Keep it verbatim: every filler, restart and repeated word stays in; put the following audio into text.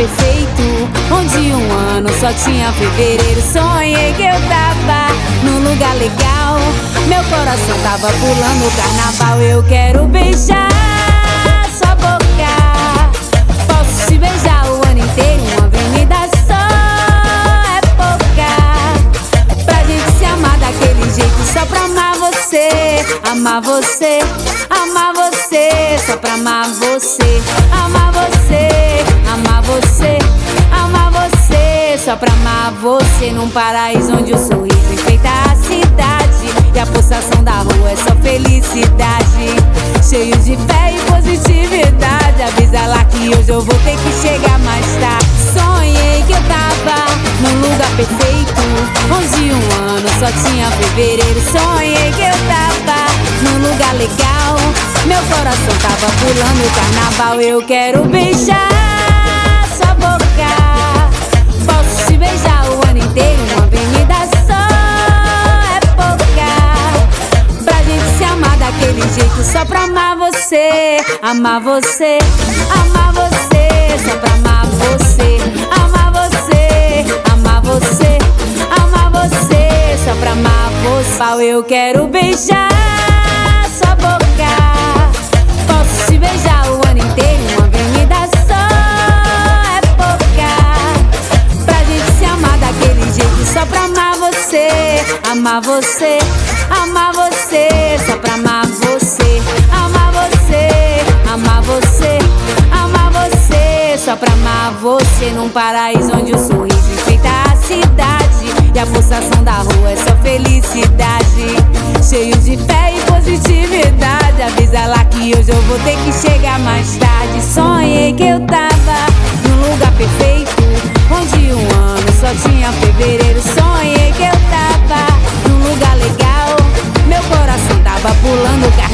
perfeito, onde um ano só tinha fevereiro. Sonhei que eu tava num lugar legal, meu coração tava pulando carnaval. Eu quero beijar sua boca, posso te beijar o ano inteiro, uma avenida só é pouca pra gente se amar daquele jeito, só pra amar você, amar você, amar você, só pra amar você, amar você, amar você, amar você, só pra amar você. Num paraíso onde o sorriso enfeita a cidade e a pulsação da rua é só felicidade, cheio de fé e positividade. Avisa lá que hoje eu vou ter que chegar mais tarde. Sonhei que eu tava num lugar perfeito, onde um ano só tinha fevereiro. Sonhei que eu tava num lugar legal, meu coração tava pulando carnaval. Eu quero beijar sua boca, posso te beijar o ano inteiro, uma avenida só é pouca pra gente se amar daquele jeito, só pra amar você, amar você, amar você, só pra amar você, amar você, amar você, amar você, só pra amar você. Eu quero beijar sua boca, posso te beijar o ano inteiro, uma avenida só é pouca pra gente se amar daquele jeito, só pra amar você, amar você, amar você, só pra amar você, amar você, amar você, amar você, só pra amar você. Num paraíso onde o sorriso enfeita a cidade e a pulsação da rua é só felicidade, cheio de fé e positividade. Avisa lá que hoje eu vou ter que chegar mais tarde. Sonhei que eu tava num lugar perfeito, onde um ano só tinha fevereiro. Sonhei que eu tava num lugar legal, meu coração tava pulando carnaval.